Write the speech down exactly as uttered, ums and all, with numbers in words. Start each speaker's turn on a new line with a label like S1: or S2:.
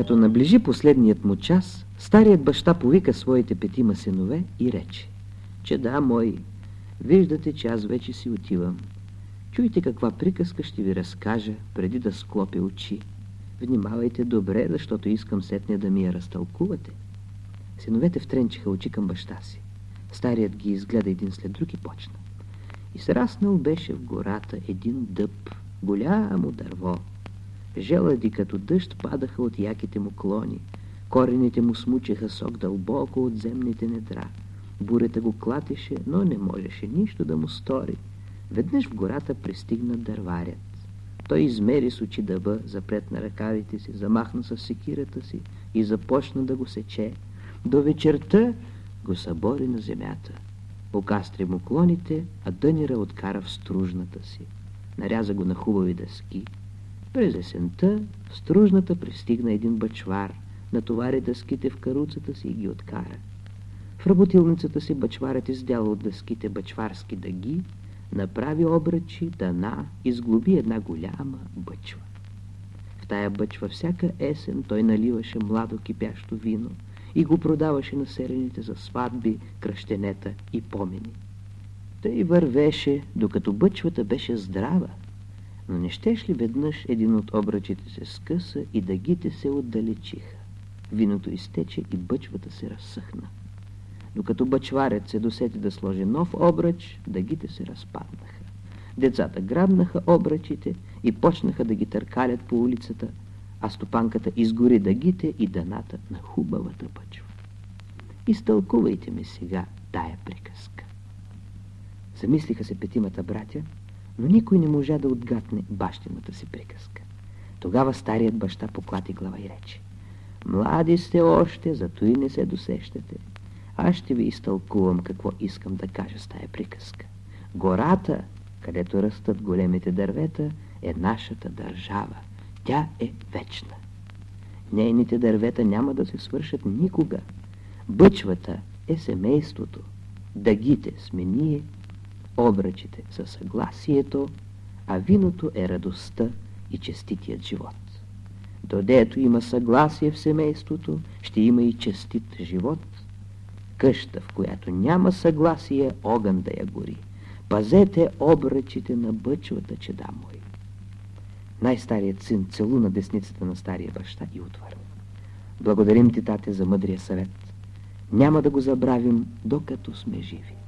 S1: Когато наближи последният му час, старият баща повика своите петима синове и рече: чеда мои, виждате, че аз вече си отивам. Чуйте каква приказка ще ви разкажа, преди да склопя очи. Внимавайте добре, защото искам сетне да ми я разтълкувате. Синовете втренчиха очи към баща си. Старият ги изгледа един след друг и почна. И сраснал беше в гората един дъб, голямо дърво. Желъди като дъжд падаха от яките му клони, корените му смучеха сок дълбоко от земните недра. Бурята го клатеше, но не можеше нищо да му стори. Веднъж в гората пристигна дърварят. Той измери с очи дъба, запретна ръкавите си, замахна с секирата си и започна да го сече. До вечерта го събори на земята. Окастри му клоните, а дънера откара в стружната си. Наряза го на хубави дъски. През есента в стружната пристигна един бачвар, натовари дъските в каруцата си и ги откара. В работилницата си бачварът издял от дъските бачварски дъги, направи обръчи, дъна и сглоби една голяма бъчва. В тая бъчва всяка есен той наливаше младо кипящо вино и го продаваше на селяните за сватби, кръщенета и помени. Тъй вървеше, докато бъчвата беше здрава, но не щеш ли веднъж един от обръчите се скъса и дъгите се отдалечиха. Виното изтече и бъчвата се разсъхна. Докато бъчварят се досети да сложи нов обръч, дъгите се разпаднаха. Децата грабнаха обръчите и почнаха да ги търкалят по улицата, а стопанката изгори дъгите и дъната на хубавата бъчва. Изтълкувайте ми сега тая приказка. Замислиха се петимата братя, но никой не можа да отгатне бащината си приказка. Тогава старият баща поклати глава и рече: млади сте още, зато и не се досещате. Аз ще ви изтълкувам какво искам да кажа с тая приказка. Гората, където растат големите дървета, е нашата държава. Тя е вечна. Нейните дървета няма да се свършат никога. Бъчвата е семейството, дъгите сме ние, обръчите са съгласието, а виното е радостта и честитият живот. Додето има съгласие в семейството, ще има и честит живот. Къща, в която няма съгласие, огън да я гори. Пазете обръчите на бъчвата, чеда мои. Най-старият син целуна десницата на стария баща и отвърна: благодарим ти, тате, за мъдрия съвет. Няма да го забравим, докато сме живи.